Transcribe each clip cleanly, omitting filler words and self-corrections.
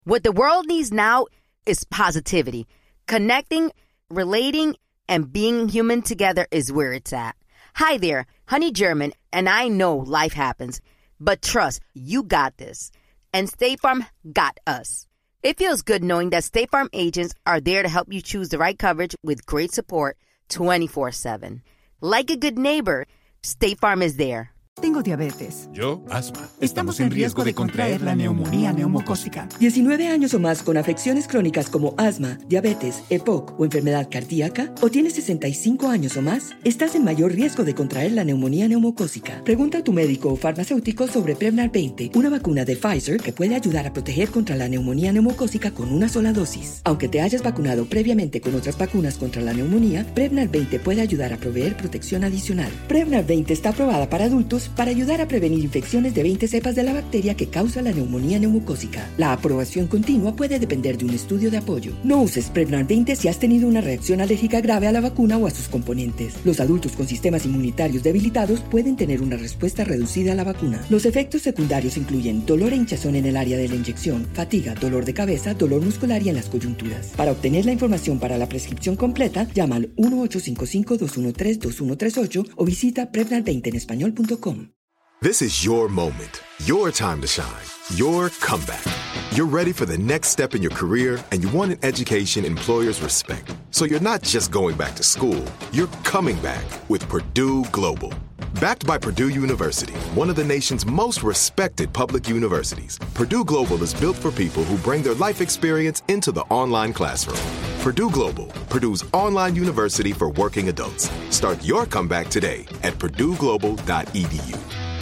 What the world needs now is positivity. Connecting, relating, and being human together is where it's at. Hi there, Honey German, and I know life happens, but trust, you got this. And State Farm got us. It feels good knowing that State Farm agents are there to help you choose the right coverage with great support 24/7. Like a good neighbor, State Farm is there. Tengo diabetes. Yo, asma. Estamos en riesgo de contraer la neumonía neumocócica. 19 años o más con afecciones crónicas como asma, diabetes, EPOC o enfermedad cardíaca, o tienes 65 años o más, estás en mayor riesgo de contraer la neumonía neumocócica. Pregunta a tu médico o farmacéutico sobre Prevnar 20, una vacuna de Pfizer que puede ayudar a proteger contra la neumonía neumocócica con una sola dosis. Aunque te hayas vacunado previamente con otras vacunas contra la neumonía, Prevnar 20 puede ayudar a proveer protección adicional. Prevnar 20 está aprobada para adultos para ayudar a prevenir infecciones de 20 cepas de la bacteria que causa la neumonía neumocócica. La aprobación continua puede depender de un estudio de apoyo. No uses Prevnar 20 si has tenido una reacción alérgica grave a la vacuna o a sus componentes. Los adultos con sistemas inmunitarios debilitados pueden tener una respuesta reducida a la vacuna. Los efectos secundarios incluyen dolor e hinchazón en el área de la inyección, fatiga, dolor de cabeza, dolor muscular y en las coyunturas. Para obtener la información para la prescripción completa, llama al 1-855-213-2138 o visita Prevnar20enespañol.com. This is your moment, your time to shine, your comeback. You're ready for the next step in your career, and you want an education employers respect. So you're not just going back to school, you're coming back with Purdue Global. Backed by Purdue University, one of the nation's most respected public universities, Purdue Global is built for people who bring their life experience into the online classroom. Purdue Global, Purdue's online university for working adults. Start your comeback today at purdueglobal.edu.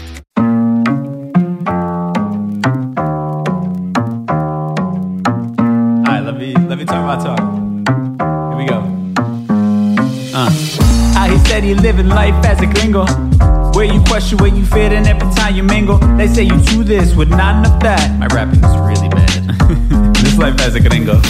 Let me talk my talk. Here we go. How he said he living life as a gringo, where you question where you fit and every time you mingle. They say you do this with not enough that. My rapping is really bad. This life as a gringo.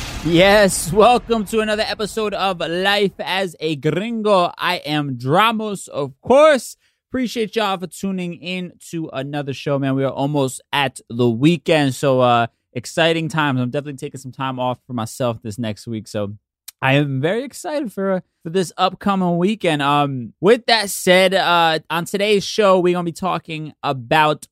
Yes, welcome to another episode of Life as a Gringo. I am Dramos, of course. Appreciate y'all for tuning in to another show, man. We are almost at the weekend, so exciting times. I'm definitely taking some time off for myself this next week, so I am very excited for this upcoming weekend. With that said, on today's show, we're going to be talking about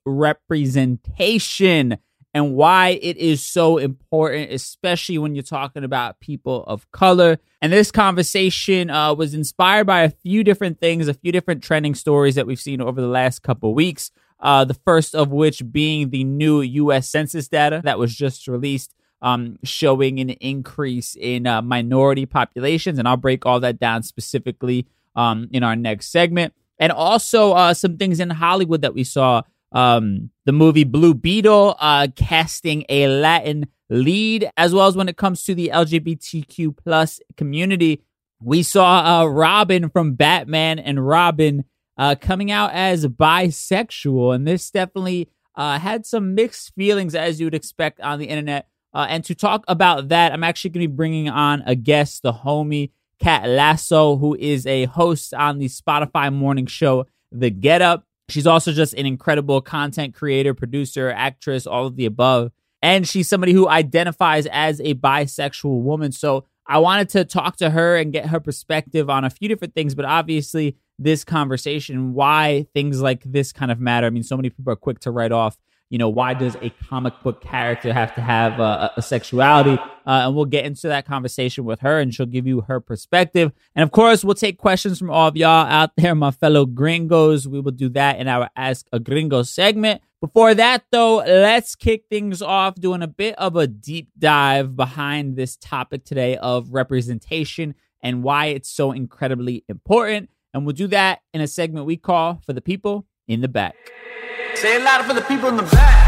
representation and why it is so important, especially when you're talking about people of color. And this conversation was inspired by a few different things, a few different trending stories that we've seen over the last couple of weeks. The first of which being the new U.S. Census data that was just released, showing an increase in minority populations. And I'll break all that down specifically in our next segment. And also some things in Hollywood that we saw. The movie Blue Beetle casting a Latin lead, as well as when it comes to the LGBTQ plus community. We saw Robin from Batman and Robin coming out as bisexual, and this definitely had some mixed feelings, as you would expect on the internet. And to talk about that, I'm actually going to be bringing on a guest, the homie Kat Lasso, who is a host on the Spotify morning show, The Get Up. She's also just an incredible content creator, producer, actress, all of the above. And she's somebody who identifies as a bisexual woman. So I wanted to talk to her and get her perspective on a few different things, but obviously this conversation, why things like this kind of matter. I mean, so many people are quick to write off, why does a comic book character have to have a sexuality? And we'll get into that conversation with her, and she'll give you her perspective. And of course, we'll take questions from all of y'all out there, my fellow gringos. We will do that in our Ask a Gringo segment. Before that, though, let's kick things off doing a bit of a deep dive behind this topic today of representation and why it's so incredibly important. And we'll do that in a segment we call For the People in the Back. Say it louder for the people in the back.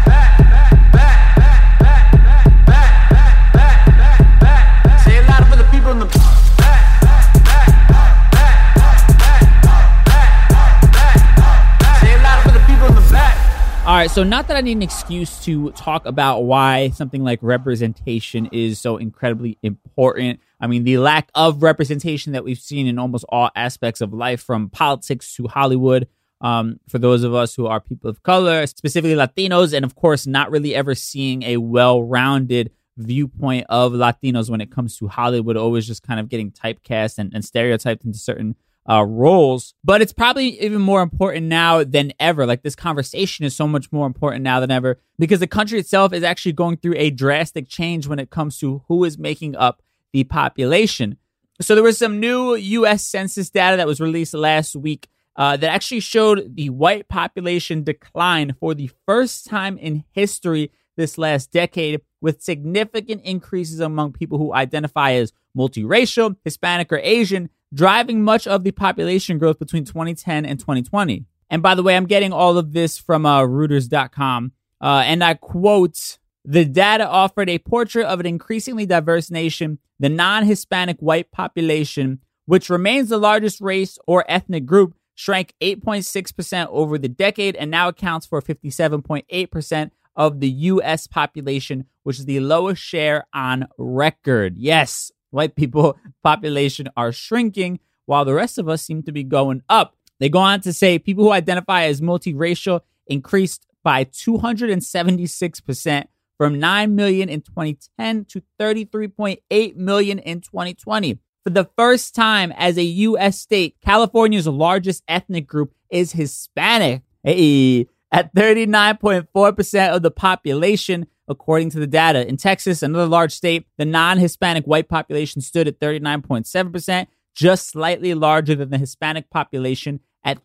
Say it louder for the people in the back. Say it louder for the people in the back. All right, so not that I need an excuse to talk about why something like representation is so incredibly important. I mean, the lack of representation that we've seen in almost all aspects of life, from politics to Hollywood, for those of us who are people of color, specifically Latinos, and of course, not really ever seeing a well-rounded viewpoint of Latinos when it comes to Hollywood, always just kind of getting typecast and stereotyped into certain roles. But it's probably even more important now than ever. Like, this conversation is so much more important now than ever because the country itself is actually going through a drastic change when it comes to who is making up the population. So there was some new U.S. Census data that was released last week that actually showed the white population decline for the first time in history this last decade, with significant increases among people who identify as multiracial, Hispanic, or Asian, driving much of the population growth between 2010 and 2020. And by the way, I'm getting all of this from Reuters.com, and I quote, "The data offered a portrait of an increasingly diverse nation. The non-Hispanic white population, which remains the largest race or ethnic group, shrank 8.6% over the decade and now accounts for 57.8% of the U.S. population, which is the lowest share on record." Yes, white people population are shrinking while the rest of us seem to be going up. They go on to say people who identify as multiracial increased by 276% from 9 million in 2010 to 33.8 million in 2020. For the first time as a U.S. state, California's largest ethnic group is Hispanic. Hey, at 39.4% of the population, according to the data. In Texas, another large state, the non-Hispanic white population stood at 39.7%, just slightly larger than the Hispanic population at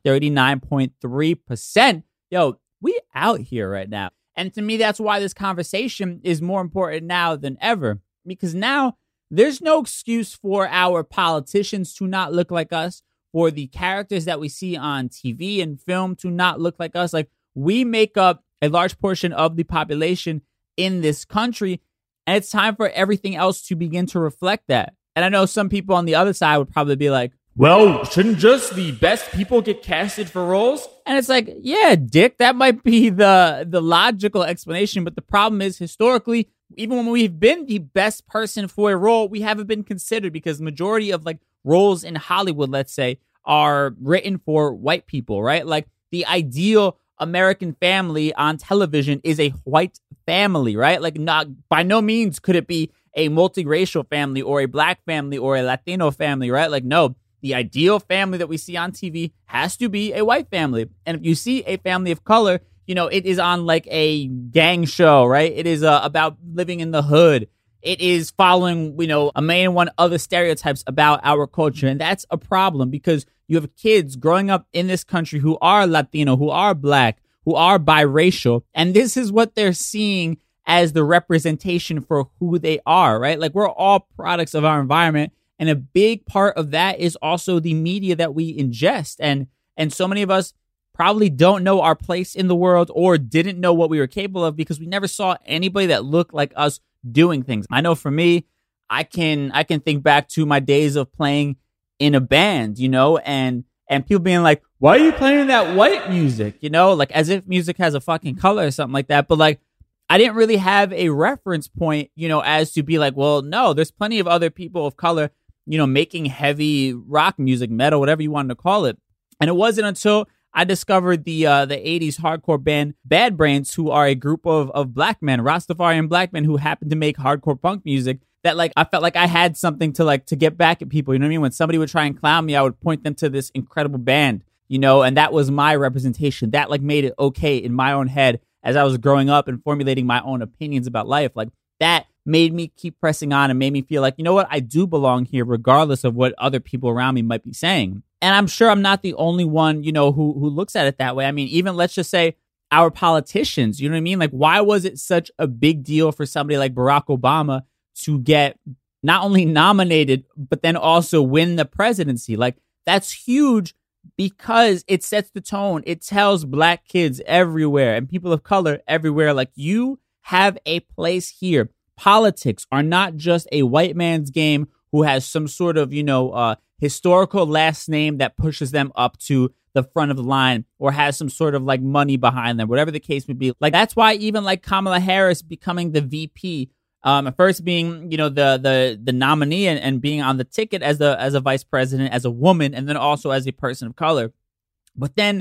39.3%. Yo, we out here right now. And to me, that's why this conversation is more important now than ever. Because now there's no excuse for our politicians to not look like us, for the characters that we see on TV and film to not look like us. Like, we make up a large portion of the population in this country, and it's time for everything else to begin to reflect that. And I know some people on the other side would probably be like, well, shouldn't just the best people get casted for roles? And it's like, yeah, dick, that might be the logical explanation. But the problem is, historically, even when we've been the best person for a role, we haven't been considered because the majority of like roles in Hollywood, let's say, are written for white people, right? Like, the ideal American family on television is a white family, right? Like, not by no means could it be a multiracial family or a black family or a Latino family, right? Like, no, the ideal family that we see on TV has to be a white family. And if you see a family of color, you know, it is on like a gang show, right? It is about living in the hood. It is following, you know, a million and one other stereotypes about our culture. And that's a problem because you have kids growing up in this country who are Latino, who are black, who are biracial. And this is what they're seeing as the representation for who they are, right? Like, we're all products of our environment. And a big part of that is also the media that we ingest. And so many of us probably don't know our place in the world or didn't know what we were capable of because we never saw anybody that looked like us doing things. I know for me, I can think back to my days of playing in a band, you know, and people being like, why are you playing that white music? You know, like as if music has a fucking color or something like that. But like, I didn't really have a reference point, you know, as to be like, well, no, there's plenty of other people of color, you know, making heavy rock music, metal, whatever you wanted to call it. And it wasn't until I discovered the 80s hardcore band Bad Brains, who are a group of black men, Rastafarian black men who happen to make hardcore punk music, that like I felt like I had something to get back at people. You know what I mean? When somebody would try and clown me, I would point them to this incredible band, you know, and that was my representation. That like made it okay in my own head as I was growing up and formulating my own opinions about life. Like, that made me keep pressing on and made me feel like, you know what, I do belong here regardless of what other people around me might be saying. And I'm sure I'm not the only one, you know, who looks at it that way. I mean, even let's just say our politicians, you know what I mean? Like, why was it such a big deal for somebody like Barack Obama to get not only nominated, but then also win the presidency? Like, that's huge because it sets the tone. It tells black kids everywhere and people of color everywhere, like, you have a place here. Politics are not just a white man's game who has some sort of, you know, historical last name that pushes them up to the front of the line or has some sort of like money behind them, whatever the case may be. Like, that's why even like Kamala Harris becoming the VP, at first being, you know, the nominee and being on the ticket as a vice president, as a woman, and then also as a person of color. But then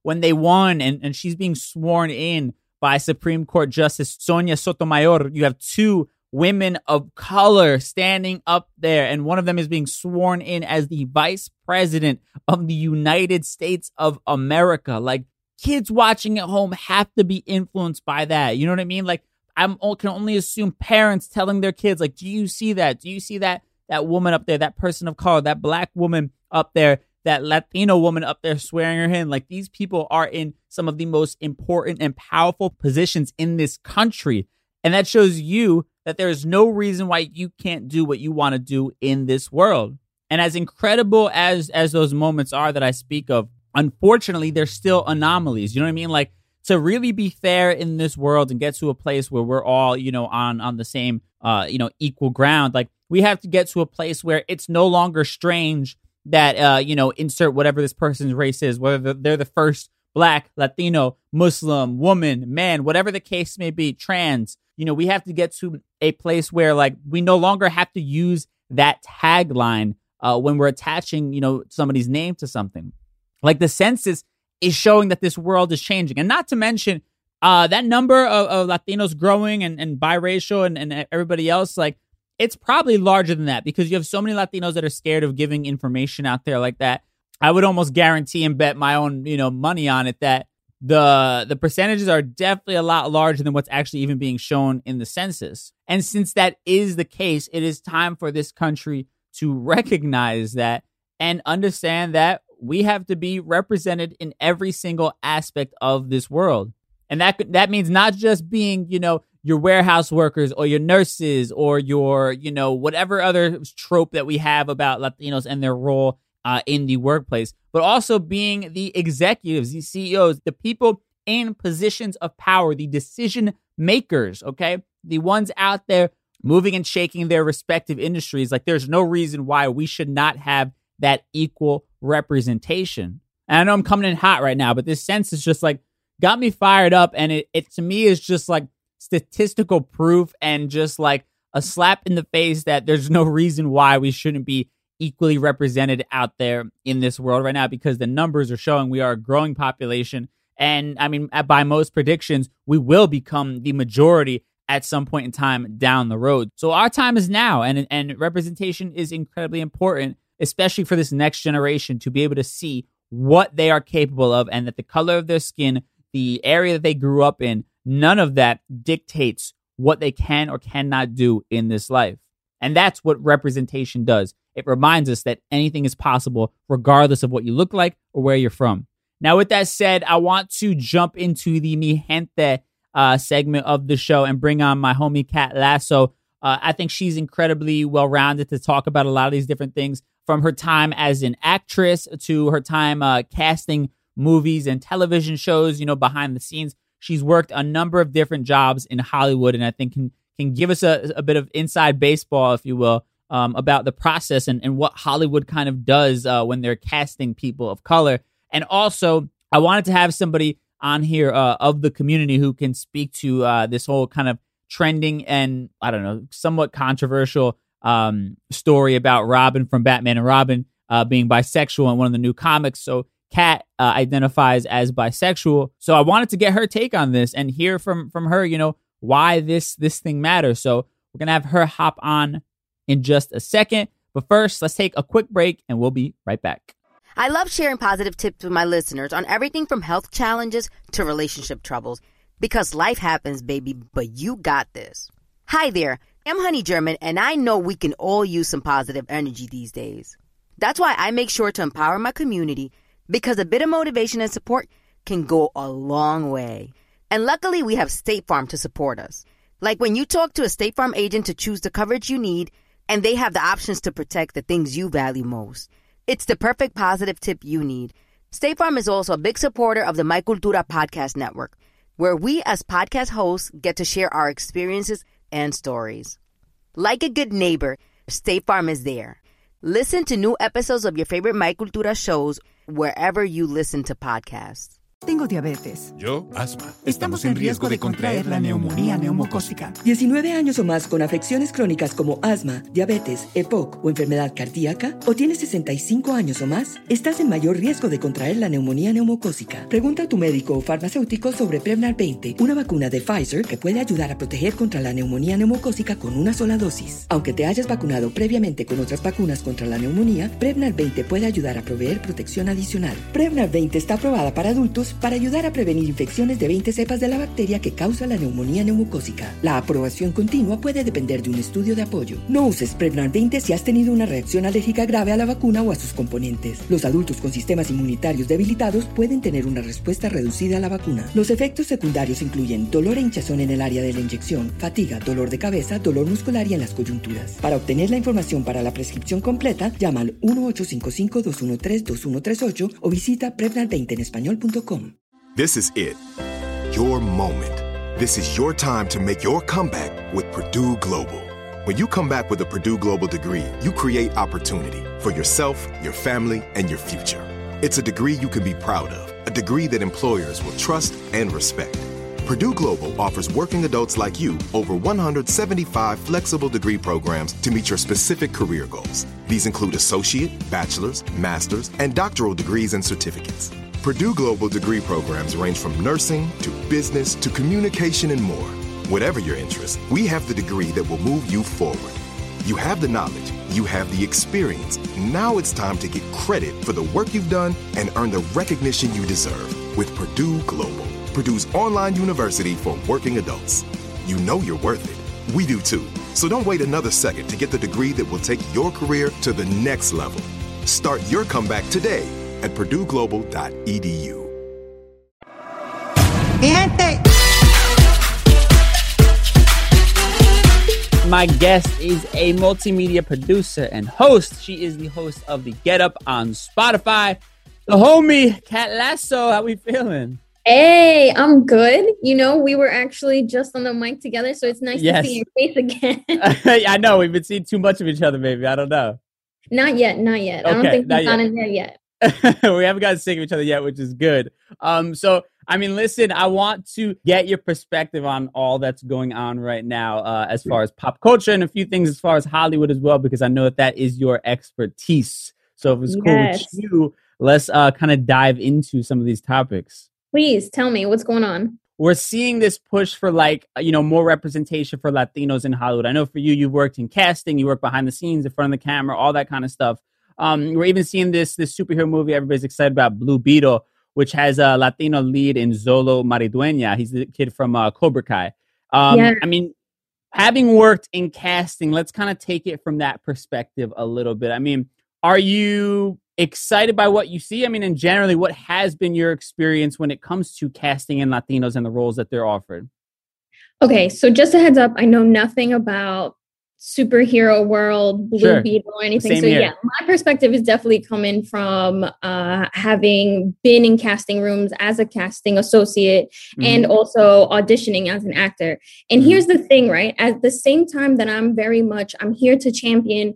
when they won and she's being sworn in by Supreme Court Justice Sonia Sotomayor, you have two women of color standing up there, and one of them is being sworn in as the vice president of the United States of America. Like, kids watching at home have to be influenced by that. You know what I mean? Like, I can only assume parents telling their kids, like, do you see that? Do you see that woman up there, that person of color, that black woman up there, that Latino woman up there swearing her in? Like, these people are in some of the most important and powerful positions in this country. And that shows you that there is no reason why you can't do what you want to do in this world. And as incredible as those moments are that I speak of, unfortunately, they're still anomalies. You know what I mean? Like, to really be fair in this world and get to a place where we're all, on the same, equal ground, like, we have to get to a place where it's no longer strange that, insert whatever this person's race is, whether they're the first Black, Latino, Muslim, woman, man, whatever the case may be, trans. We have to get to a place where, like, we no longer have to use that tagline when we're attaching, somebody's name to something. Like, the census is showing that this world is changing. And not to mention that number of Latinos growing and biracial and everybody else, like, it's probably larger than that because you have so many Latinos that are scared of giving information out there like that. I would almost guarantee and bet my own, money on it that the percentages are definitely a lot larger than what's actually even being shown in the census. And since that is the case, it is time for this country to recognize that and understand that we have to be represented in every single aspect of this world. And that means not just being, your warehouse workers or your nurses or your, whatever other trope that we have about Latinos and their role in the workplace, but also being the executives, the CEOs, the people in positions of power, the decision makers, okay? The ones out there moving and shaking their respective industries. Like, there's no reason why we should not have that equal representation. And I know I'm coming in hot right now, but this census just, like, got me fired up. And it to me is just like statistical proof and just like a slap in the face that there's no reason why we shouldn't be equally represented out there in this world right now, because the numbers are showing we are a growing population. And I mean, by most predictions, we will become the majority at some point in time down the road. So our time is now, and representation is incredibly important, especially for this next generation, to be able to see what they are capable of, and that the color of their skin, the area that they grew up in, none of that dictates what they can or cannot do in this life. And that's what representation does. It reminds us that anything is possible regardless of what you look like or where you're from. Now, with that said, I want to jump into the Mi Gente segment of the show and bring on my homie Kat Lasso. I think she's incredibly well-rounded to talk about a lot of these different things, from her time as an actress to her time casting movies and television shows, behind the scenes. She's worked a number of different jobs in Hollywood, and I think can give us a bit of inside baseball, if you will, about the process and what Hollywood kind of does when they're casting people of color. And also, I wanted to have somebody on here of the community who can speak to this whole kind of trending and, I don't know, somewhat controversial story about Robin from Batman and Robin being bisexual in one of the new comics. So Kat identifies as bisexual. So I wanted to get her take on this and hear from her, why this thing matters. So we're going to have her hop on in just a second. But first, let's take a quick break and we'll be right back. I love sharing positive tips with my listeners on everything from health challenges to relationship troubles, because life happens, baby, but you got this. Hi there, I'm Honey German, and I know we can all use some positive energy these days. That's why I make sure to empower my community, because a bit of motivation and support can go a long way. And luckily, we have State Farm to support us. Like when you talk to a State Farm agent to choose the coverage you need, and they have the options to protect the things you value most. It's the perfect positive tip you need. State Farm is also a big supporter of the My Cultura podcast network, where we as podcast hosts get to share our experiences and stories. Like a good neighbor, State Farm is there. Listen to new episodes of your favorite My Cultura shows wherever you listen to podcasts. Tengo diabetes. Yo, asma. Estamos en riesgo de contraer la neumonía neumocócica. 19 años o más con afecciones crónicas como asma, diabetes, EPOC o enfermedad cardíaca, o tienes 65 años o más, estás en mayor riesgo de contraer la neumonía neumocócica. Pregunta a tu médico o farmacéutico sobre Prevnar 20, una vacuna de Pfizer que puede ayudar a proteger contra la neumonía neumocócica con una sola dosis. Aunque te hayas vacunado previamente con otras vacunas contra la neumonía, Prevnar 20 puede ayudar a proveer protección adicional. Prevnar 20 está aprobada para adultos para ayudar a prevenir infecciones de 20 cepas de la bacteria que causa la neumonía neumocócica. La aprobación continua puede depender de un estudio de apoyo. No uses Prevnar 20 si has tenido una reacción alérgica grave a la vacuna o a sus componentes. Los adultos con sistemas inmunitarios debilitados pueden tener una respuesta reducida a la vacuna. Los efectos secundarios incluyen dolor e hinchazón en el área de la inyección, fatiga, dolor de cabeza, dolor muscular y en las coyunturas. Para obtener la información para la prescripción completa, llama al 1-855-213-2138 o visita Prevnar20enespañol.com. This is it. Your moment. This is your time to make your comeback with Purdue Global. When you come back with a Purdue Global degree, you create opportunity for yourself, your family, and your future. It's a degree you can be proud of, a degree that employers will trust and respect. Purdue Global offers working adults like you over 175 flexible degree programs to meet your specific career goals. These include associate, bachelor's, master's, and doctoral degrees and certificates. Purdue Global degree programs range from nursing to business to communication and more. Whatever your interest, we have the degree that will move you forward. You have the knowledge, you have the experience. Now it's time to get credit for the work you've done and earn the recognition you deserve with Purdue Global, Purdue's online university for working adults. You know you're worth it. We do too. So don't wait another second to get the degree that will take your career to the next level. Start your comeback today at purdueglobal.edu. My guest is a multimedia producer and host. She is the host of the Get Up on Spotify. The homie, Kat Lasso. How we feeling? Hey, I'm good. You know, we were actually just on the mic together, so it's nice to see your face again. I know. We've been seeing too much of each other, maybe. I don't know. Not yet. Okay, I don't think we've gone in there yet. We haven't gotten sick of each other yet, which is good. So, I mean, listen, I want to get your perspective on all that's going on right now as far as pop culture and a few things as far as Hollywood as well, because I know that is your expertise. So if it's cool with you, let's kind of dive into some of these topics. Please tell me what's going on. We're seeing this push for more representation for Latinos in Hollywood. I know for you, you've worked in casting, you work behind the scenes, in front of the camera, all that kind of stuff. We're even seeing this superhero movie everybody's excited about, Blue Beetle, which has a Latino lead in Zolo Maridueña. He's the kid from Cobra Kai. I mean, having worked in casting, let's kind of take it from that perspective a little bit. I mean, are you excited by what you see? I mean, and generally, what has been your experience when it comes to casting in Latinos and the roles that they're offered? Okay, so just a heads up, I know nothing about superhero world, Blue Beetle or anything. Same here. My perspective is definitely coming from having been in casting rooms as a casting associate and also auditioning as an actor. And here's the thing, right? At the same time that I'm here to champion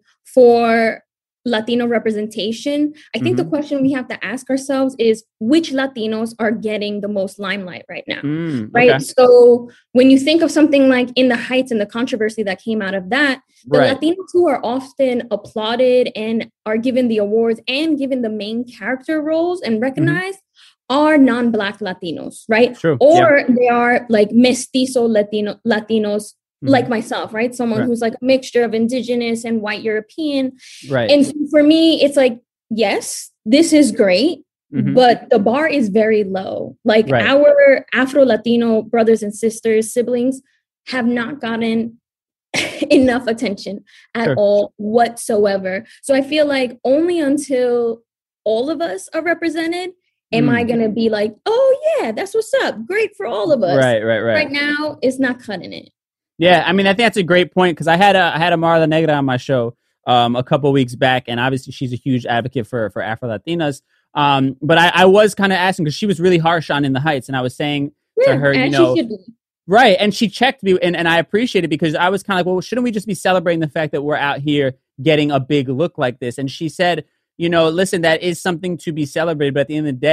for Latino representation, I think the question we have to ask ourselves is which Latinos are getting the most limelight right now, right? Okay. So when you think of something like In the Heights and the controversy that came out of that, the Latinos who are often applauded and are given the awards and given the main character roles and recognized are non-Black Latinos, right? True. Or they are like mestizo Latinos, like myself, right? Someone who's like a mixture of indigenous and white European. Right. And so for me, it's like, yes, this is great, but the bar is very low. Like our Afro-Latino brothers and sisters, siblings have not gotten enough attention at all whatsoever. So I feel like only until all of us are represented am I going to be like, oh yeah, that's what's up. Great for all of us. Right. Right now, it's not cutting it. Yeah, I mean, I think that's a great point because I had Amara La Negra on my show a couple of weeks back, and obviously she's a huge advocate for Afro-Latinas. But I was kind of asking because she was really harsh on In the Heights, and I was saying to her, she should be. Right, and she checked me, and I appreciate it because I was kind of like, well, shouldn't we just be celebrating the fact that we're out here getting a big look like this? And she said, listen, that is something to be celebrated, but at the end of the day,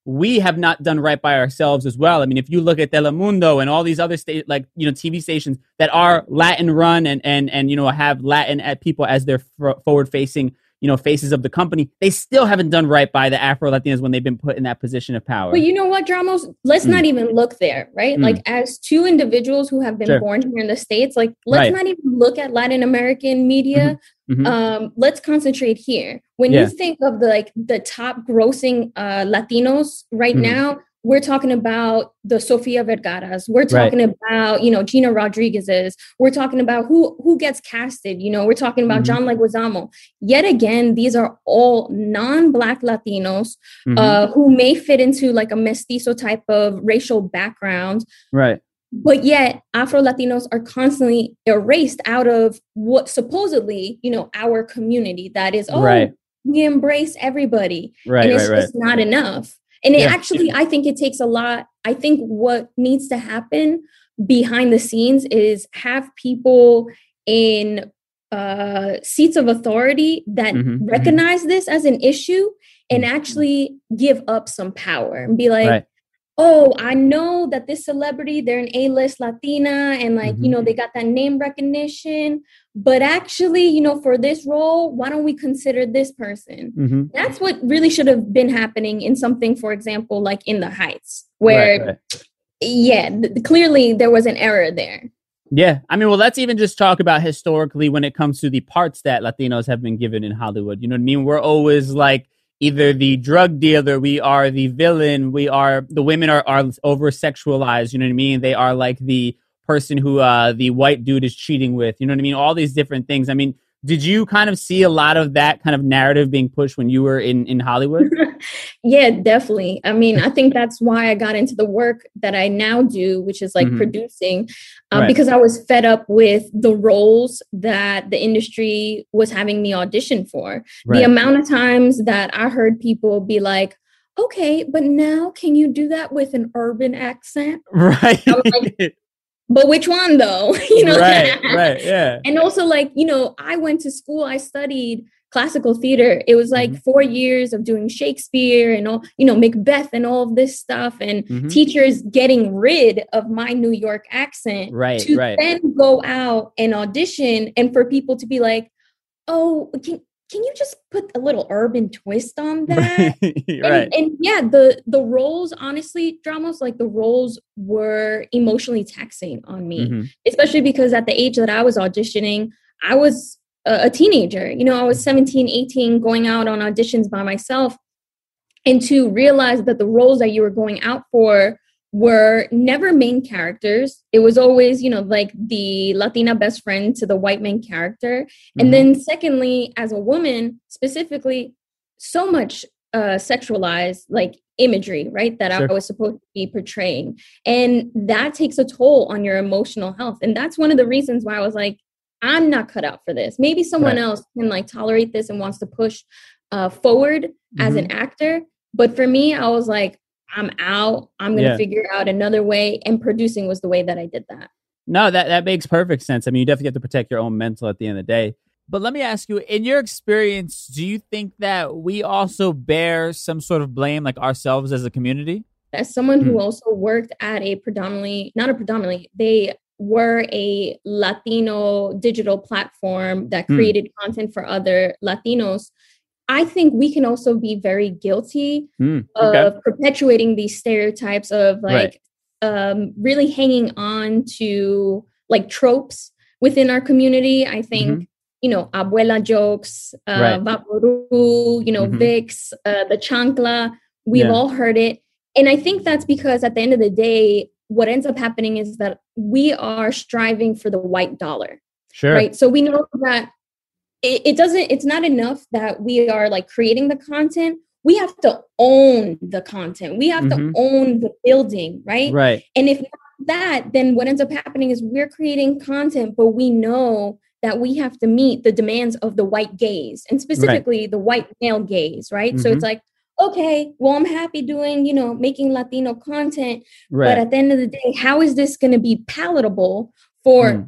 we have not done right by ourselves as well. I mean, if you look at Telemundo and all these other TV stations that are Latin run and have Latin people as their forward facing, faces of the company, they still haven't done right by the Afro Latinas when they've been put in that position of power. But you know what, Dramos? Let's not even look there, right? Like, as two individuals who have been born here in the States, like, let's not even look at Latin American media. Let's concentrate here. When you think of the top grossing Latinos right now, we're talking about the Sofia Vergara's. We're talking about, Gina Rodriguez's. We're talking about who gets casted. We're talking about John Leguizamo. Yet again, these are all non-Black Latinos who may fit into like a mestizo type of racial background. Right. But yet Afro-Latinos are constantly erased out of what supposedly, our community that is, we embrace everybody. Right, and it's just not enough. And I think it takes a lot. I think what needs to happen behind the scenes is have people in seats of authority that recognize this as an issue and actually give up some power and be like, oh, I know that this celebrity, they're an A-list Latina and they got that name recognition. But actually, for this role, why don't we consider this person? That's what really should have been happening in something, for example, like In the Heights, where, clearly there was an error there. Yeah. I mean, well, let's even just talk about historically when it comes to the parts that Latinos have been given in Hollywood. You know what I mean? We're always like either the drug dealer, we are the villain, the women are over-sexualized, you know what I mean? They are like the person who the white dude is cheating with, you know what I mean? All these different things. I mean, did you kind of see a lot of that kind of narrative being pushed when you were in Hollywood? Yeah, definitely. I mean, I think that's why I got into the work that I now do, which is like producing, because I was fed up with the roles that the industry was having me audition for. The amount of times that I heard people be like, okay, but now can you do that with an urban accent? Right. I was like, but which one though? Right, yeah. And also I went to school, I studied classical theater. It was like 4 years of doing Shakespeare and all, Macbeth and all of this stuff and teachers getting rid of my New York accent to then go out and audition and for people to be like, oh, can you just put a little urban twist on that? And yeah, the roles, honestly, Dramos, like the roles were emotionally taxing on me, especially because at the age that I was auditioning, I was a teenager. I was 17, 18, going out on auditions by myself. And to realize that the roles that you were going out for were never main characters. It was always, like the Latina best friend to the white main character. And then secondly, as a woman, specifically, so much sexualized like imagery, right? That I was supposed to be portraying. And that takes a toll on your emotional health. And that's one of the reasons why I was like, I'm not cut out for this. Maybe someone else can like tolerate this and wants to push forward as an actor. But for me, I was like, I'm out. I'm going to figure out another way. And producing was the way that I did that. No, that makes perfect sense. I mean, you definitely have to protect your own mental at the end of the day. But let me ask you, in your experience, do you think that we also bear some sort of blame, like ourselves as a community? As someone who also worked at they were a Latino digital platform that created content for other Latinos. I think we can also be very guilty of perpetuating these stereotypes of like really hanging on to like tropes within our community. I think, abuela jokes, vaporú, Vicks, the chancla, we've all heard it. And I think that's because at the end of the day, what ends up happening is that we are striving for the white dollar. Sure. Right. So we know that it's not enough that we are like creating the content. We have to own the content. We have to own the building. Right. Right. And if not that, then what ends up happening is we're creating content, but we know that we have to meet the demands of the white gaze and specifically the white male gaze. Right. So it's like, okay, well, I'm happy doing, making Latino content. But at the end of the day, how is this going to be palatable for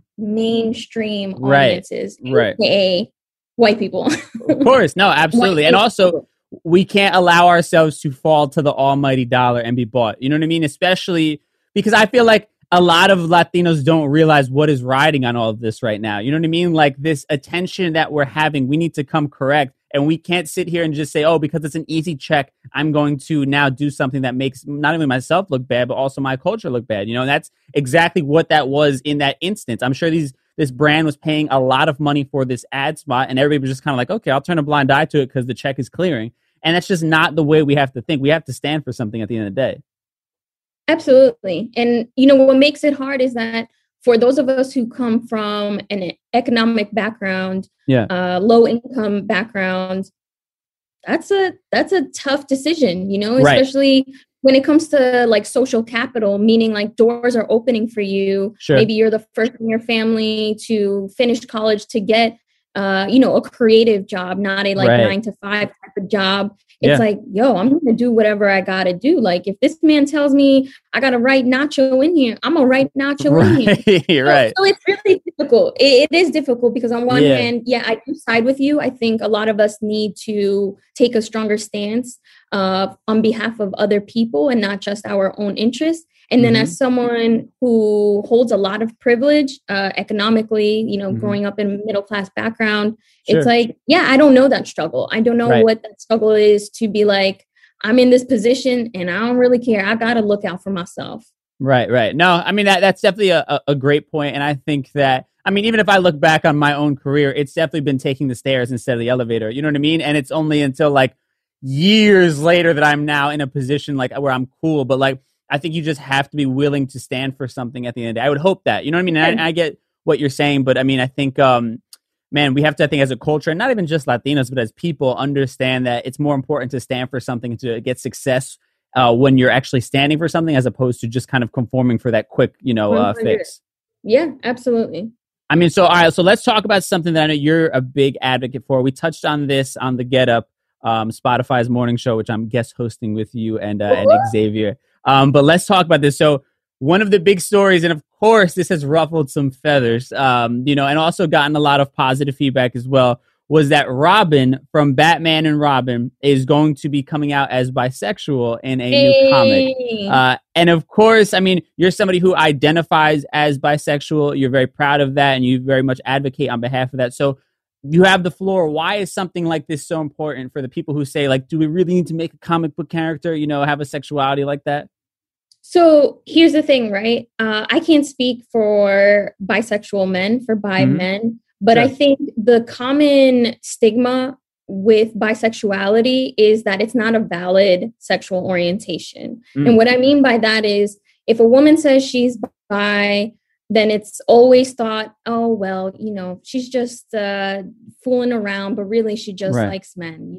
mainstream audiences, aka white people? Of course. No, absolutely. And also we can't allow ourselves to fall to the almighty dollar and be bought. You know what I mean? Especially because I feel like a lot of Latinos don't realize what is riding on all of this right now. You know what I mean? Like this attention that we're having, we need to come correct. And we can't sit here and just say, oh, because it's an easy check, I'm going to now do something that makes not only myself look bad, but also my culture look bad. You know, and that's exactly what that was in that instance. I'm sure this brand was paying a lot of money for this ad spot, and everybody was just kind of like, okay, I'll turn a blind eye to it because the check is clearing. And that's just not the way we have to think. We have to stand for something at the end of the day. Absolutely. And, you know, what makes it hard is that for those of us who come from an economic background, low income background, that's a tough decision, you know, especially when it comes to like social capital, meaning like doors are opening for you. Sure. Maybe you're the first in your family to finish college to get, a creative job, not a 9 to 5 type of job. It's like, yo, I'm going to do whatever I got to do. Like if this man tells me I got to write Nacho in here, I'm going to write Nacho in here. Right. So it's really difficult. It is difficult because on one hand, I do side with you. I think a lot of us need to take a stronger stance on behalf of other people and not just our own interests. And then as someone who holds a lot of privilege economically, you know, growing up in a middle-class background, it's like, I don't know that struggle. I don't know what that struggle is to be like, I'm in this position and I don't really care. I got to look out for myself. Right. No, I mean, that's definitely a great point. And I think that, I mean, even if I look back on my own career, it's definitely been taking the stairs instead of the elevator. You know what I mean? And it's only until like years later that I'm now in a position like where I'm cool. But like, I think you just have to be willing to stand for something at the end of the day. I would hope that, you know what I mean? And I get what you're saying, but I mean, I think, man, we have to, I think as a culture, and not even just Latinos, but as people understand that it's more important to stand for something to get success when you're actually standing for something as opposed to just kind of conforming for that quick, fix. Yeah, absolutely. I mean, all right, so let's talk about something that I know you're a big advocate for. We touched on this on the Get Up, Spotify's morning show, which I'm guest hosting with you and Xavier. But let's talk about this. So one of the big stories, and of course, this has ruffled some feathers, and also gotten a lot of positive feedback as well, was that Robin from Batman and Robin is going to be coming out as bisexual in a new comic. And of course, I mean, you're somebody who identifies as bisexual. You're very proud of that, and you very much advocate on behalf of that. So you have the floor. Why is something like this so important for the people who say, like, do we really need to make a comic book character, have a sexuality like that? So here's the thing, right? I can't speak for bisexual men, for bi men, but I think the common stigma with bisexuality is that it's not a valid sexual orientation. And what I mean by that is if a woman says she's bi, then it's always thought, oh, well, she's just fooling around, but really she just likes men,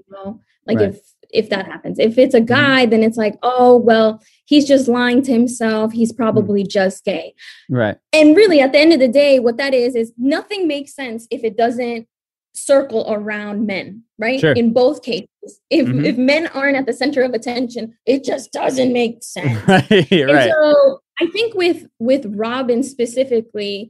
if that happens. If it's a guy, then it's like, oh, well, he's just lying to himself. He's probably just gay. Right. And really, at the end of the day, what that is nothing makes sense if it doesn't circle around men, right? Sure. In both cases. If men aren't at the center of attention, it just doesn't make sense. Right. So I think with Robin specifically,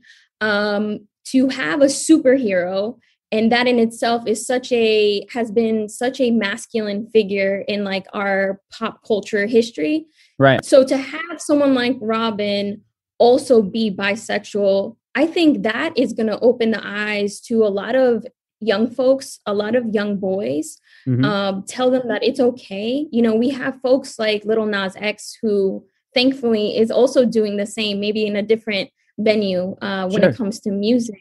to have a superhero, and that in itself is has been such a masculine figure in like our pop culture history. Right. So to have someone like Robin also be bisexual, I think that is going to open the eyes to a lot of young folks, a lot of young boys, tell them that it's okay. We have folks like Lil Nas X, who thankfully is also doing the same, maybe in a different venue when it comes to music.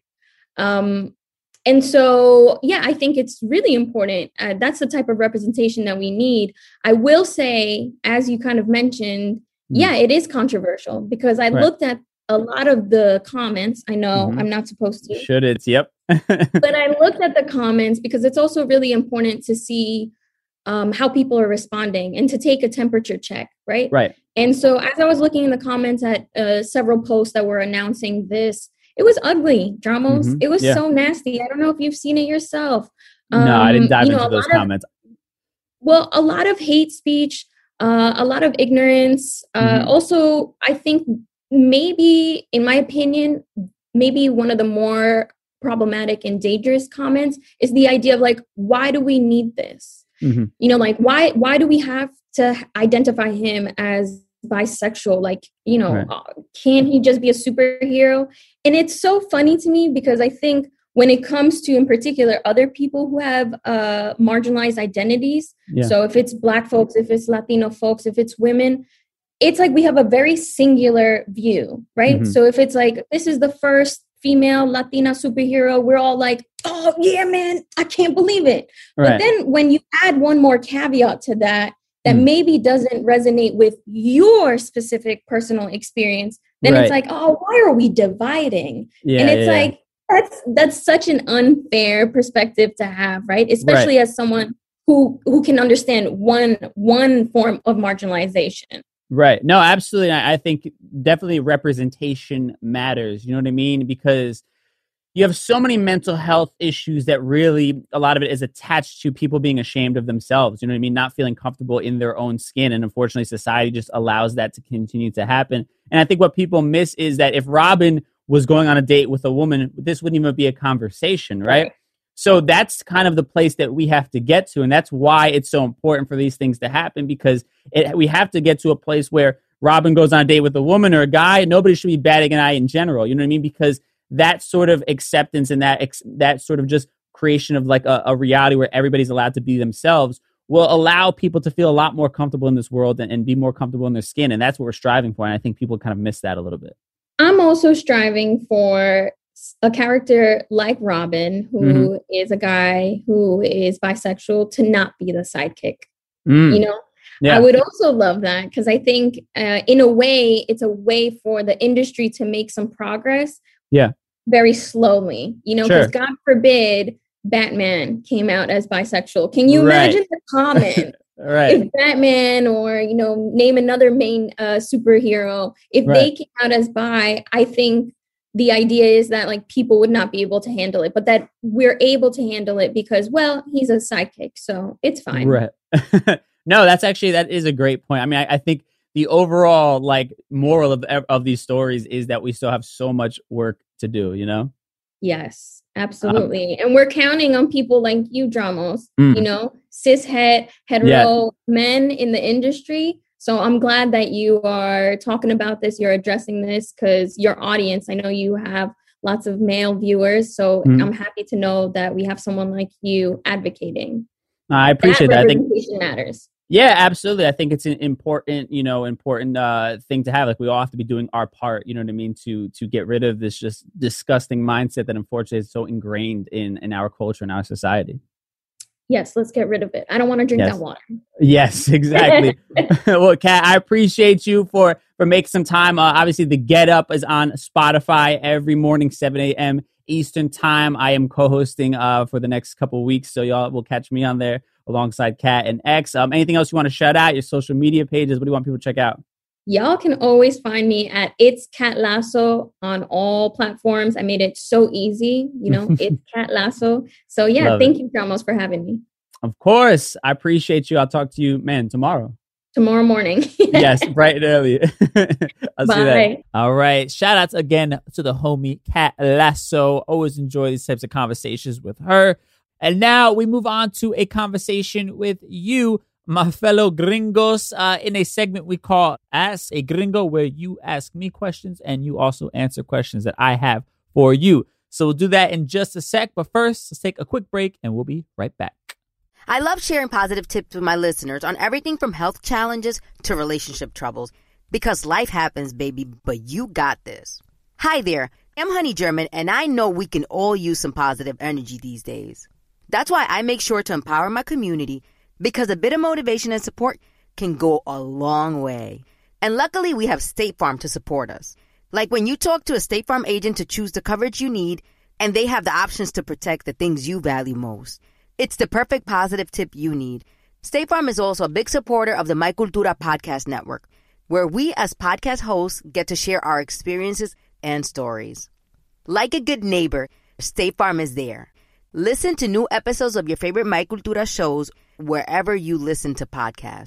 And so, I think it's really important. That's the type of representation that we need. I will say, as you kind of mentioned, it is controversial because I looked at a lot of the comments. I know I'm not supposed to. Should it? Yep. But I looked at the comments because it's also really important to see how people are responding and to take a temperature check, right? Right. And so as I was looking in the comments at several posts that were announcing this, it was ugly, Dramos. It was so nasty. I don't know if you've seen it yourself. No, I didn't dive into those comments. Well, a lot of hate speech, a lot of ignorance. Also, I think maybe, in my opinion, maybe one of the more problematic and dangerous comments is the idea of like, why do we need this? You know, like why do we have to identify him as bisexual? Like, you know, can he just be a superhero? And it's so funny to me because I think when it comes to, in particular, other people who have marginalized identities, so if it's Black folks, if it's Latino folks, if it's women, it's like we have a very singular view, right? So if it's like, this is the first female Latina superhero, we're all like, oh yeah, man, I can't believe it. But then when you add one more caveat to that maybe doesn't resonate with your specific personal experience, then it's like, oh, why are we dividing? And it's like, that's such an unfair perspective to have, right? Especially as someone who can understand one form of marginalization. Right. No, absolutely. I think definitely representation matters. You know what I mean? Because you have so many mental health issues that really, a lot of it is attached to people being ashamed of themselves. You know what I mean? Not feeling comfortable in their own skin. And unfortunately, society just allows that to continue to happen. And I think what people miss is that if Robin was going on a date with a woman, this wouldn't even be a conversation, right? So that's kind of the place that we have to get to. And that's why it's so important for these things to happen, because we have to get to a place where Robin goes on a date with a woman or a guy. Nobody should be batting an eye in general. You know what I mean? Because that sort of acceptance and that sort of just creation of like a reality where everybody's allowed to be themselves will allow people to feel a lot more comfortable in this world and be more comfortable in their skin. And that's what we're striving for. And I think people kind of miss that a little bit. I'm also striving for a character like Robin, who is a guy who is bisexual, to not be the sidekick. You know, I would also love that, because I think in a way, it's a way for the industry to make some progress. Very slowly, you know, because God forbid Batman came out as bisexual. Can you imagine the comment? If Batman, or, you know, name another main superhero, if they came out as bi, I think the idea is that like people would not be able to handle it, but that we're able to handle it because, well, he's a sidekick, so it's fine. No, that is a great point. I mean, I think the overall like moral of these stories is that we still have so much work to do, you know? Yes, absolutely. And we're counting on people like you, Dramos, you know, hetero men in the industry. So I'm glad that you are talking about this, you're addressing this, because your audience, I know you have lots of male viewers. So I'm happy to know that we have someone like you advocating. I appreciate that. I think representation matters. Yeah, absolutely. I think it's an important thing to have. Like, we all have to be doing our part, you know what I mean, to get rid of this just disgusting mindset that unfortunately is so ingrained in our culture and our society. Yes, let's get rid of it. I don't want to drink that water. Yes, exactly. Well, Kat, I appreciate you for making some time. Obviously, The Get Up is on Spotify every morning, 7 a.m. Eastern time. I am co-hosting for the next couple of weeks, so y'all will catch me on there alongside Kat and X. Anything else you want to shout out? Your social media pages? What do you want people to check out? Y'all can always find me at It's Kat Lasso on all platforms. I made it so easy, you know, It's Kat Lasso. So yeah, thank you, Dramos, for having me. Of course. I appreciate you. I'll talk to you, tomorrow. Tomorrow morning. Yes, bright and early. I'll see that. Bye. All right. Shout outs again to the homie Kat Lasso. Always enjoy these types of conversations with her. And now we move on to a conversation with you, my fellow gringos, in a segment we call Ask a Gringo, where you ask me questions and you also answer questions that I have for you. So we'll do that in just a sec. But first, let's take a quick break and we'll be right back. I love sharing positive tips with my listeners on everything from health challenges to relationship troubles, because life happens, baby, but you got this. Hi there, I'm Honey German, and I know we can all use some positive energy these days. That's why I make sure to empower my community, because a bit of motivation and support can go a long way. And luckily, we have State Farm to support us. Like when you talk to a State Farm agent to choose the coverage you need, and they have the options to protect the things you value most. It's the perfect positive tip you need. State Farm is also a big supporter of the My Cultura podcast network, where we as podcast hosts get to share our experiences and stories. Like a good neighbor, State Farm is there. Listen to new episodes of your favorite My Cultura shows wherever you listen to podcasts.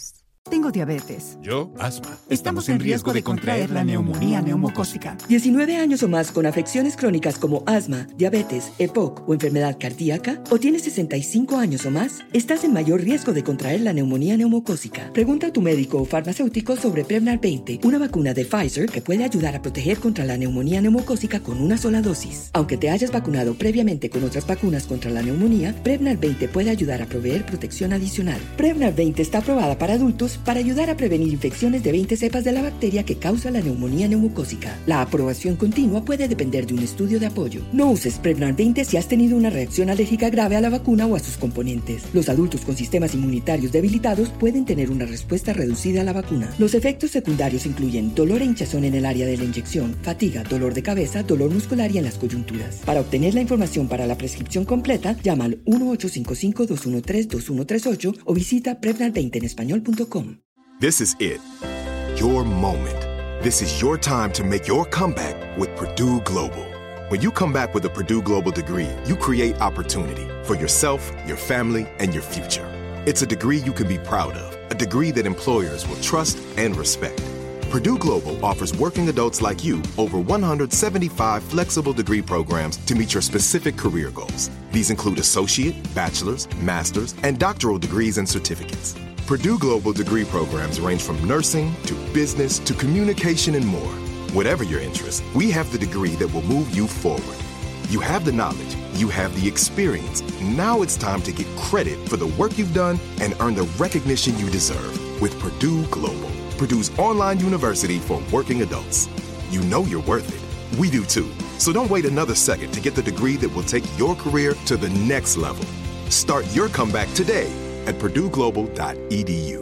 Tengo diabetes. Yo, asma. Estamos en riesgo de contraer la neumonía neumocócica. 19 años o más con afecciones crónicas como asma, diabetes, EPOC o enfermedad cardíaca, o tienes 65 años o más, estás en mayor riesgo de contraer la neumonía neumocócica. Pregunta a tu médico o farmacéutico sobre Prevnar 20, una vacuna de Pfizer que puede ayudar a proteger contra la neumonía neumocócica con una sola dosis. Aunque te hayas vacunado previamente con otras vacunas contra la neumonía, Prevnar 20 puede ayudar a proveer protección adicional. Prevnar 20 está aprobada para adultos para ayudar a prevenir infecciones de 20 cepas de la bacteria que causa la neumonía neumocócica. La aprobación continua puede depender de un estudio de apoyo. No uses Prevnar 20 si has tenido una reacción alérgica grave a la vacuna o a sus componentes. Los adultos con sistemas inmunitarios debilitados pueden tener una respuesta reducida a la vacuna. Los efectos secundarios incluyen dolor e hinchazón en el área de la inyección, fatiga, dolor de cabeza, dolor muscular y en las coyunturas. Para obtener la información para la prescripción completa, llama al 1-855-213-2138 o visita Prevnar20enespañol.com. This is it. Your moment. This is your time to make your comeback with Purdue Global. When you come back with a Purdue Global degree, you create opportunity for yourself, your family, and your future. It's a degree you can be proud of, a degree that employers will trust and respect. Purdue Global offers working adults like you over 175 flexible degree programs to meet your specific career goals. These include associate, bachelor's, master's, and doctoral degrees and certificates. Purdue Global degree programs range from nursing to business to communication and more. Whatever your interest, we have the degree that will move you forward. You have the knowledge, you have the experience. Now it's time to get credit for the work you've done and earn the recognition you deserve with Purdue Global, Purdue's online university for working adults. You know you're worth it. We do too. So don't wait another second to get the degree that will take your career to the next level. Start your comeback today at purdueglobal.edu.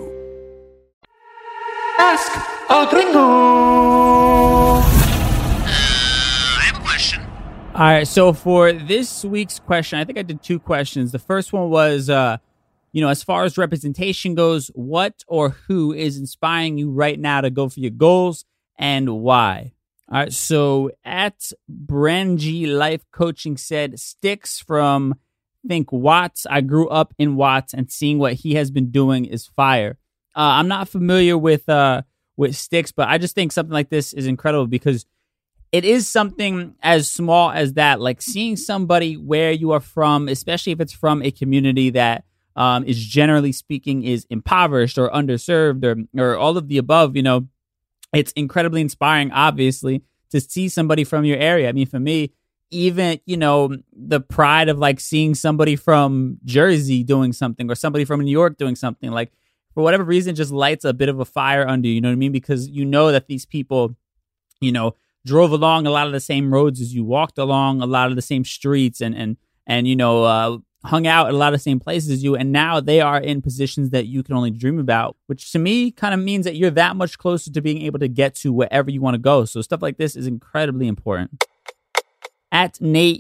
Ask a Gringo. I have a question. All right, so for this week's question, I think I did two questions. The first one was, as far as representation goes, what or who is inspiring you right now to go for your goals and why? All right, so at Brangy Life Coaching said, Sticks from think Watts. I grew up in Watts, and seeing what he has been doing is fire. I'm not familiar with Sticks, but I just think something like this is incredible because it is something as small as that, like seeing somebody where you are from, especially if it's from a community that is generally speaking is impoverished or underserved or all of the above. It's incredibly inspiring, obviously, to see somebody from your area. I mean, for me, even, the pride of like seeing somebody from Jersey doing something or somebody from New York doing something, like for whatever reason, just lights a bit of a fire under you. You know what I mean? Because you know that these people, drove along a lot of the same roads as you, walked along a lot of the same streets and hung out at a lot of the same places as you. And now they are in positions that you can only dream about, which to me kind of means that you're that much closer to being able to get to wherever you want to go. So stuff like this is incredibly important. At Nate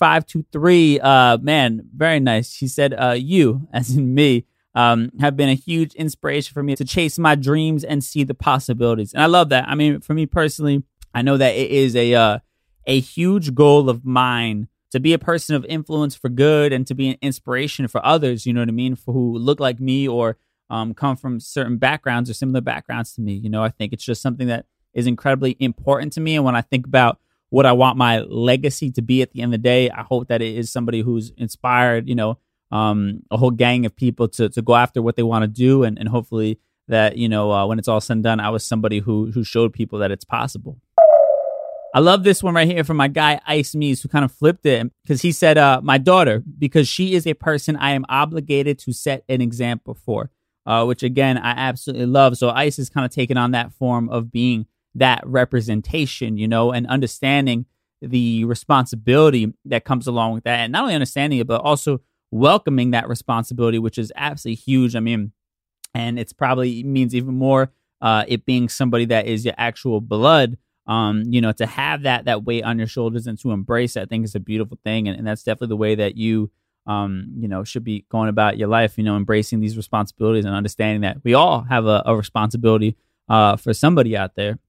V523, man, very nice. He said, you, as in me, have been a huge inspiration for me to chase my dreams and see the possibilities. And I love that. I mean, for me personally, I know that it is a huge goal of mine to be a person of influence for good and to be an inspiration for others, you know what I mean, for who look like me or come from certain backgrounds or similar backgrounds to me. I think it's just something that is incredibly important to me. And when I think about what I want my legacy to be at the end of the day, I hope that it is somebody who's inspired, a whole gang of people to go after what they want to do. And hopefully that, when it's all said and done, I was somebody who showed people that it's possible. I love this one right here from my guy, Ice Mees, who kind of flipped it because he said, my daughter, because she is a person I am obligated to set an example for, which again, I absolutely love. So Ice is kind of taking on that form of being that representation, and understanding the responsibility that comes along with that. And not only understanding it, but also welcoming that responsibility, which is absolutely huge. I mean, and it's probably means even more it being somebody that is your actual blood, to have that weight on your shoulders and to embrace it, I think is a beautiful thing. And that's definitely the way that you, should be going about your life, embracing these responsibilities and understanding that we all have a responsibility for somebody out there.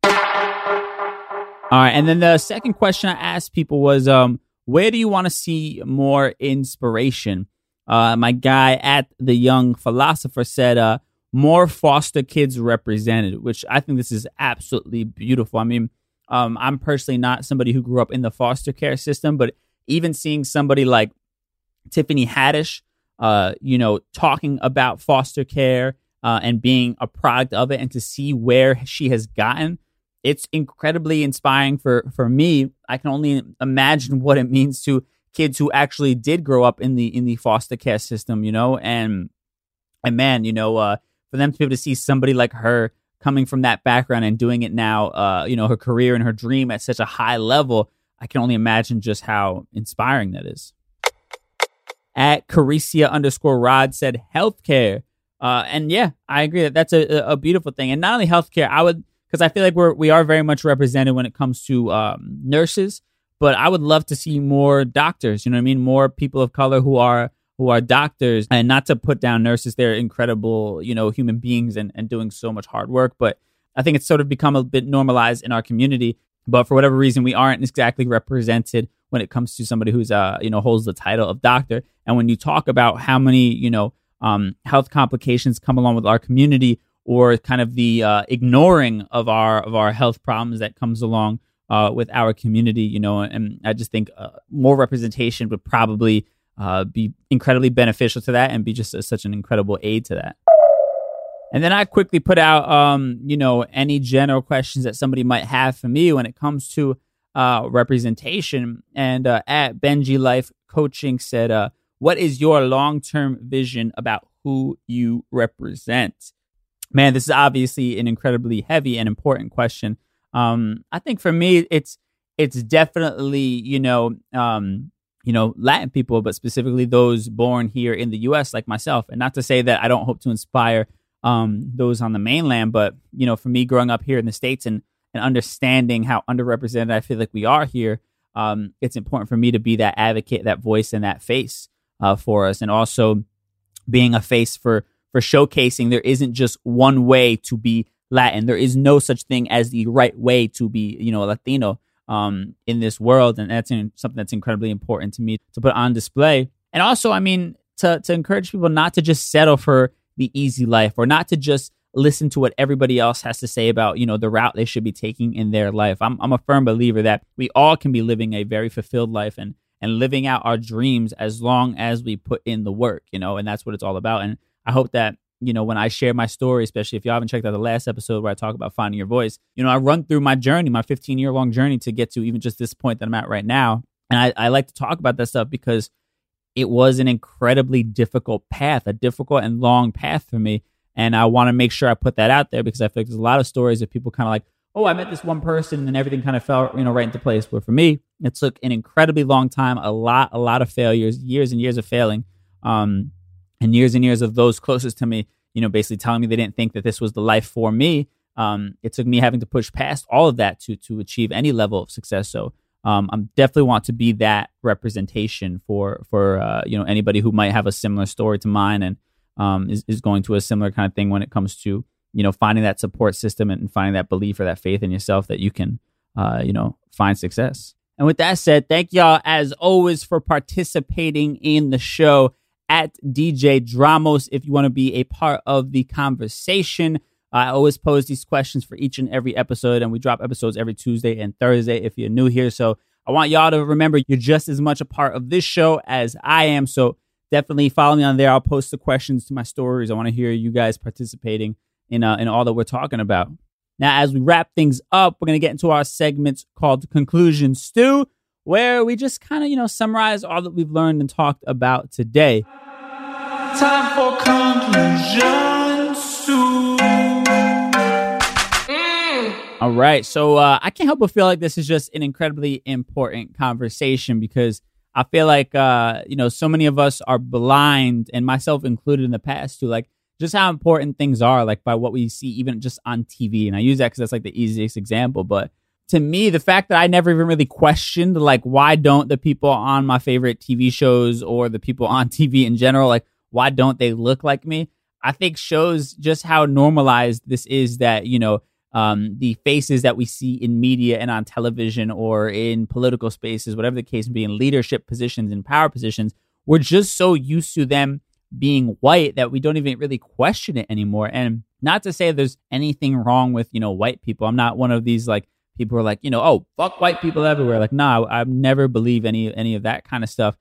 All right. And then the second question I asked people was, where do you want to see more inspiration? My guy at The Young Philosopher said, more foster kids represented, which I think this is absolutely beautiful. I mean, I'm personally not somebody who grew up in the foster care system, but even seeing somebody like Tiffany Haddish, talking about foster care and being a product of it, and to see where she has gotten, it's incredibly inspiring for me. I can only imagine what it means to kids who actually did grow up in the foster care system, and man, for them to be able to see somebody like her coming from that background and doing it now, her career and her dream at such a high level, I can only imagine just how inspiring that is. At Caricia_Rod said healthcare. And yeah, I agree that's a beautiful thing. And not only healthcare, because I feel like we are very much represented when it comes to nurses, but I would love to see more doctors, more people of color who are doctors, and not to put down nurses. They're incredible, human beings and doing so much hard work. But I think it's sort of become a bit normalized in our community. But for whatever reason, we aren't exactly represented when it comes to somebody who's, holds the title of doctor. And when you talk about how many, health complications come along with our community, or kind of the ignoring of our health problems that comes along with our community, and I just think more representation would probably be incredibly beneficial to that, and be just such an incredible aid to that. And then I quickly put out, any general questions that somebody might have for me when it comes to representation. And at Benji Life Coaching said, what is your long-term vision about who you represent? Man, this is obviously an incredibly heavy and important question. I think for me, it's definitely, Latin people, but specifically those born here in the U.S. like myself. And not to say that I don't hope to inspire those on the mainland, but, for me growing up here in the States and understanding how underrepresented I feel like we are here, it's important for me to be that advocate, that voice, and that face for us. And also being a face for showcasing there isn't just one way to be Latin. There is no such thing as the right way to be, Latino in this world. And that's something that's incredibly important to me to put on display. And also, I mean, to encourage people not to just settle for the easy life, or not to just listen to what everybody else has to say about, the route they should be taking in their life. I'm a firm believer that we all can be living a very fulfilled life and living out our dreams as long as we put in the work, and that's what it's all about. And I hope that, when I share my story, especially if you haven't checked out the last episode where I talk about finding your voice, I run through my journey, my 15-year-long journey to get to even just this point that I'm at right now. And I like to talk about that stuff because it was an incredibly difficult path, a difficult and long path for me. And I want to make sure I put that out there, because I feel like there's a lot of stories of people kind of like, oh, I met this one person and everything kind of fell, right into place. But for me, it took an incredibly long time, a lot of failures, years and years of failing, and years of those closest to me, basically telling me they didn't think that this was the life for me. It took me having to push past all of that to achieve any level of success. So I definitely want to be that representation for anybody who might have a similar story to mine and is going to a similar kind of thing when it comes to finding that support system and finding that belief or that faith in yourself that you can find success. And with that said, thank y'all as always for participating in the show. At DJ Dramos, if you want to be a part of the conversation. I always pose these questions for each and every episode, and we drop episodes every Tuesday and Thursday if you're new here. So I want y'all to remember you're just as much a part of this show as I am. So definitely follow me on there. I'll post the questions to my stories. I want to hear you guys participating in all that we're talking about. Now, as we wrap things up, we're going to get into our segments called Conclusion Stew, where we just kind of, summarize all that we've learned and talked about today. Time for Conclusion Stew. All right. So I can't help but feel like this is just an incredibly important conversation, because I feel like, so many of us are blind, and myself included in the past, to like just how important things are, like by what we see even just on TV. And I use that because that's like the easiest example. But to me, the fact that I never even really questioned, like, why don't the people on my favorite TV shows or the people on TV in general, like, why don't they look like me? I think shows just how normalized this is, that, the faces that we see in media and on television or in political spaces, whatever the case may be, in leadership positions and power positions, we're just so used to them being white that we don't even really question it anymore. And not to say there's anything wrong with, white people. I'm not one of these like people who are like, oh, fuck white people everywhere. Like, nah, I've never believed any of that kind of stuff.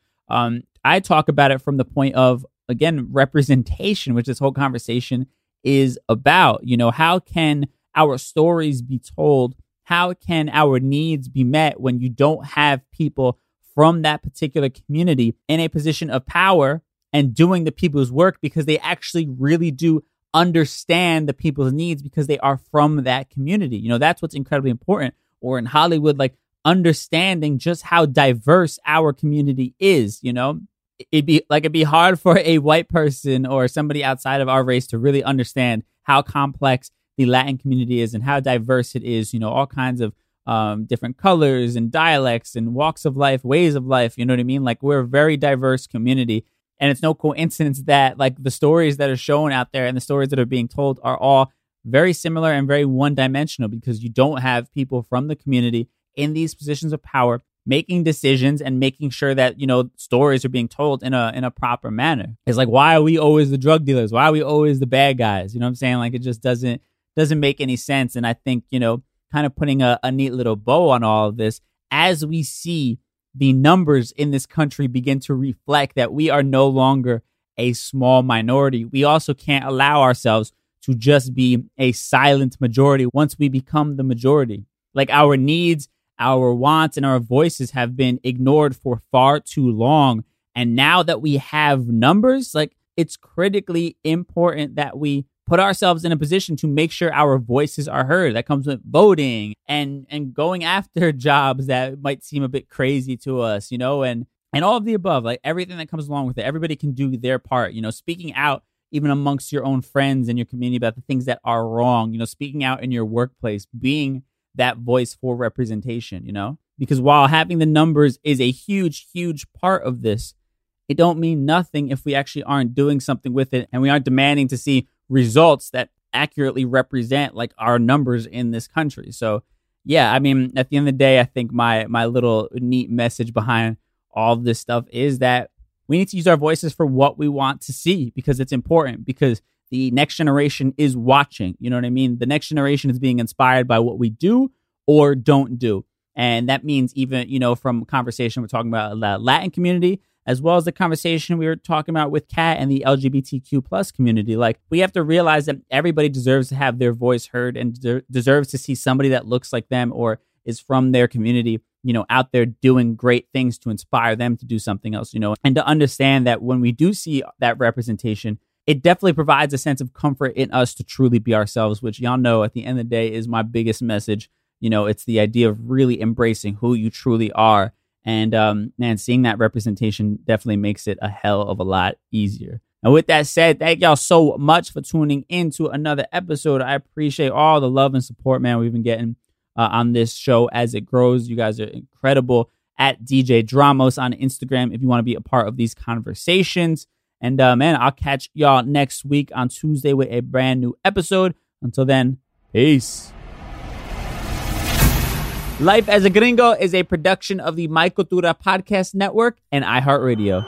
I talk about it from the point of, again, representation, which this whole conversation is about. How can our stories be told? How can our needs be met when you don't have people from that particular community in a position of power and doing the people's work because they actually really do understand the people's needs because they are from that community? That's what's incredibly important. Or in Hollywood, like understanding just how diverse our community is. It'd be hard for a white person or somebody outside of our race to really understand how complex the Latin community is and how diverse it is. All kinds of different colors and dialects and walks of life, ways of life. You know what I mean? Like, we're a very diverse community. And it's no coincidence that like the stories that are shown out there and the stories that are being told are all very similar and very one-dimensional because you don't have people from the community in these positions of power making decisions and making sure that, stories are being told in a proper manner. It's like, why are we always the drug dealers? Why are we always the bad guys? You know what I'm saying? Like, it just doesn't make any sense. And I think, kind of putting a neat little bow on all of this, as we see the numbers in this country begin to reflect that we are no longer a small minority. We also can't allow ourselves to just be a silent majority once we become the majority. Like, our needs, our wants, and our voices have been ignored for far too long. And now that we have numbers, like, it's critically important that we put ourselves in a position to make sure our voices are heard. That comes with voting and going after jobs that might seem a bit crazy to us, and all of the above, like everything that comes along with it. Everybody can do their part, speaking out even amongst your own friends and your community about the things that are wrong, speaking out in your workplace, being that voice for representation, because while having the numbers is a huge, huge part of this, it don't mean nothing if we actually aren't doing something with it and we aren't demanding to see results that accurately represent like our numbers in this country. So yeah, I mean, at the end of the day, I think my little neat message behind all of this stuff is that we need to use our voices for what we want to see because it's important, because the next generation is watching. You know what I mean? The next generation is being inspired by what we do or don't do. And that means even, from conversation we're talking about the Latin community, as well as the conversation we were talking about with Kat and the LGBTQ plus community. Like, we have to realize that everybody deserves to have their voice heard and deserves to see somebody that looks like them or is from their community, out there doing great things to inspire them to do something else, and to understand that when we do see that representation, it definitely provides a sense of comfort in us to truly be ourselves, which y'all know at the end of the day is my biggest message. It's the idea of really embracing who you truly are. And man, seeing that representation definitely makes it a hell of a lot easier. And with that said, thank y'all so much for tuning in to another episode. I appreciate all the love and support, man, we've been getting on this show as it grows. You guys are incredible. At DJ Dramos on Instagram if you want to be a part of these conversations. And man, I'll catch y'all next week on Tuesday with a brand new episode. Until then, peace. Life as a Gringo is a production of the My Cultura Podcast Network and iHeartRadio.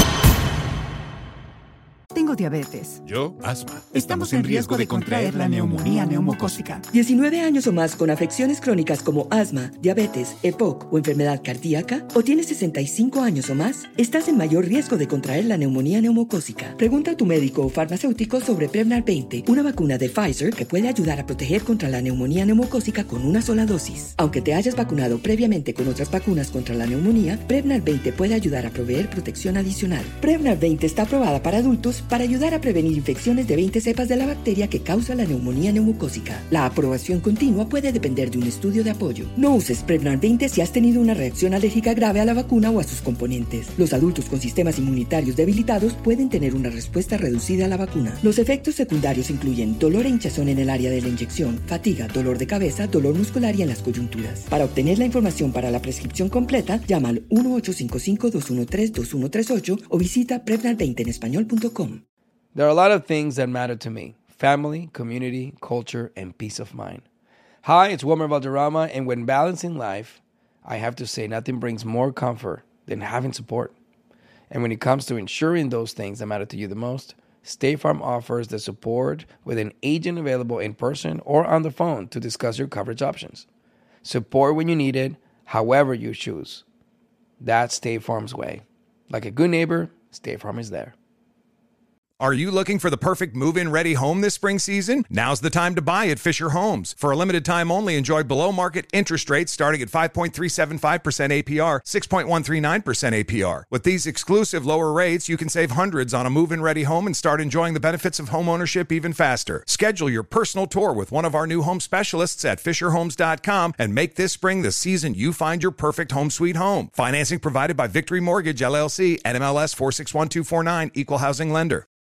Tengo diabetes. Yo, asma. Estamos en riesgo de contraer la neumonía neumocócica. 19 años o más con afecciones crónicas como asma, diabetes, EPOC o enfermedad cardíaca, o tienes 65 años o más, estás en mayor riesgo de contraer la neumonía neumocócica. Pregunta a tu médico o farmacéutico sobre Prevnar 20, una vacuna de Pfizer que puede ayudar a proteger contra la neumonía neumocócica con una sola dosis. Aunque te hayas vacunado previamente con otras vacunas contra la neumonía, Prevnar 20 puede ayudar a proveer protección adicional. Prevnar 20 está aprobada para adultos para ayudar a prevenir infecciones de 20 cepas de la bacteria que causa la neumonía neumocócica. La aprobación continua puede depender de un estudio de apoyo. No uses Prevnar 20 si has tenido una reacción alérgica grave a la vacuna o a sus componentes. Los adultos con sistemas inmunitarios debilitados pueden tener una respuesta reducida a la vacuna. Los efectos secundarios incluyen dolor e hinchazón en el área de la inyección, fatiga, dolor de cabeza, dolor muscular y en las coyunturas. Para obtener la información para la prescripción completa, llama al 1-855-213-2138 o visita Prevnar20enespañol.com. There are a lot of things that matter to me: family, community, culture, and peace of mind. Hi, it's Wilmer Valderrama, and when balancing life, I have to say nothing brings more comfort than having support. And when it comes to ensuring those things that matter to you the most, State Farm offers the support with an agent available in person or on the phone to discuss your coverage options. Support when you need it, however you choose. That's State Farm's way. Like a good neighbor, State Farm is there. Are you looking for the perfect move-in ready home this spring season? Now's the time to buy at Fisher Homes. For a limited time only, enjoy below-market interest rates starting at 5.375% APR, 6.139% APR. With these exclusive lower rates, you can save hundreds on a move-in ready home and start enjoying the benefits of home ownership even faster. Schedule your personal tour with one of our new home specialists at FisherHomes.com and make this spring the season you find your perfect home sweet home. Financing provided by Victory Mortgage, LLC, NMLS 461249, Equal Housing Lender.